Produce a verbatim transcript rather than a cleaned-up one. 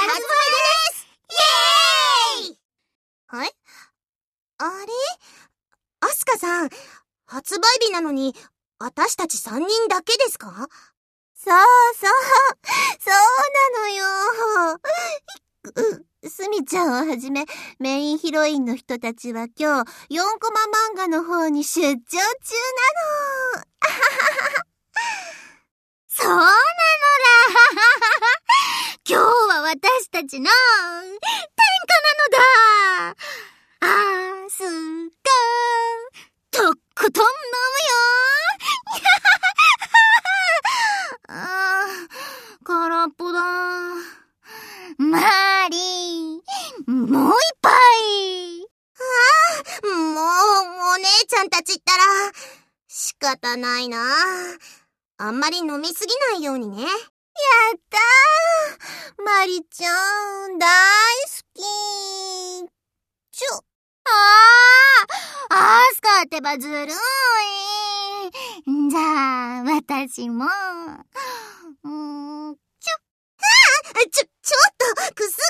発売です。イエーイ。はい？あれ？アスカさん、発売日なのに、私たちさんにんだけですか？ そうそう、そうなのよ。すみちゃんをはじめ、メインヒロインの人たちは今日、よんコマ漫画の方に出張中なの。 そうなのだ。今日は私たちの天下なのだ。アスカ、とことん飲むよ。あー、空っぽだ。マーリー、もう一杯。ああ、もう、お姉ちゃんたちったら、仕方ないな。あんまり飲みすぎないようにね。やったー。マリちゃん、大好き。ちょ。 ああ、アスカってばずるい。じゃあ、私も。うーん、ちょ。ああ、ちょ、ちょっと、くす